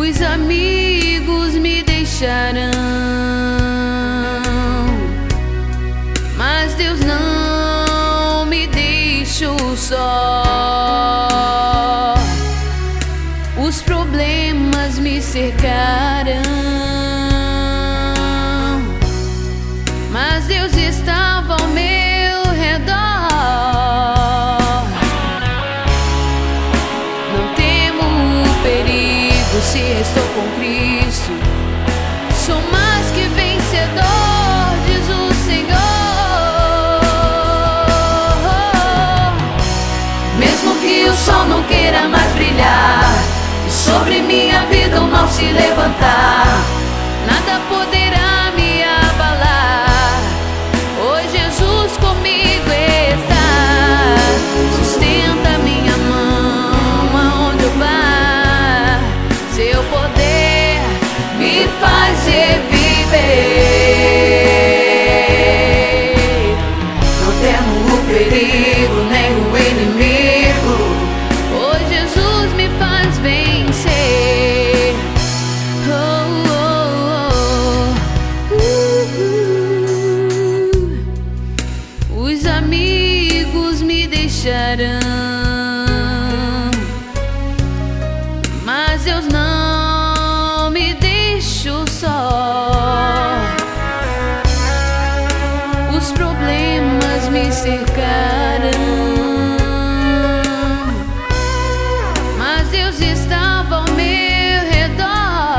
Os amigos me deixarão, mas Deus não me deixou só. Os problemas me cercarão, mas Deus estava ao meu redor. Não temo o perigo se estou com Cristo. Sou mais que vencedor, diz o Senhor. Mesmo que o sol não queira mais brilhar e sobre minha vida o mal se levantar, nada poderá me abalar, pois Jesus comigo está. Sustenta minha mão aonde eu vá, seu poder me faz reviver. Não temo o perigo nem o inimigo, pois Jesus me faz vencer. Oh, oh, oh. Os amigos me deixarão, mas Deus não me deixou só. Os problemas me cercaram, mas Deus estava ao meu redor.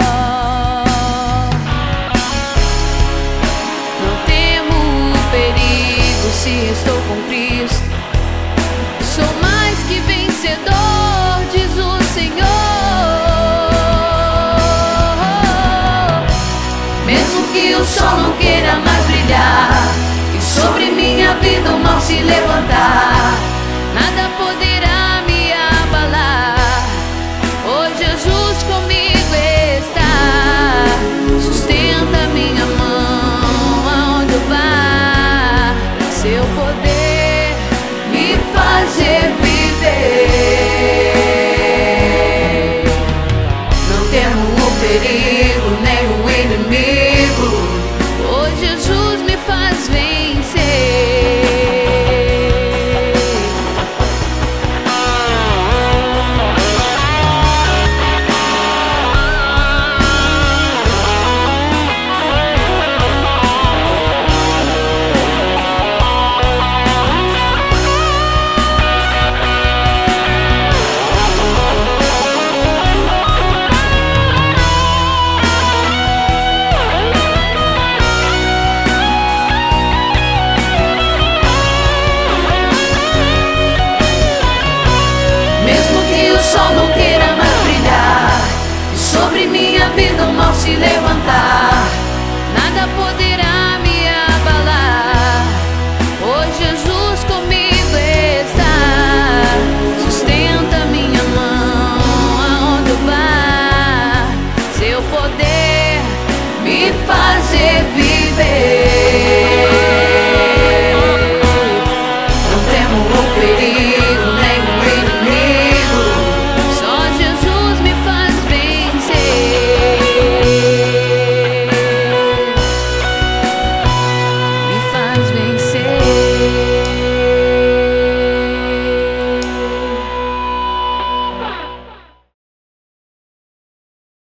Não temo o perigo se estou com Cristo. Sou mais que vencedor, diz o Senhor. Mesmo que o sol não queira mais brilhar e sobre minha vida o mal se levantar, nada poderá me abalar, pois Jesus comigo está. Sustenta minha mão aonde eu vá, seu poder me faz reviver. Não temo o perigo nem o inimigo, pois Jesus me faz vencer. Sol não queira mais brilhar e sobre minha vida o mal se levantar,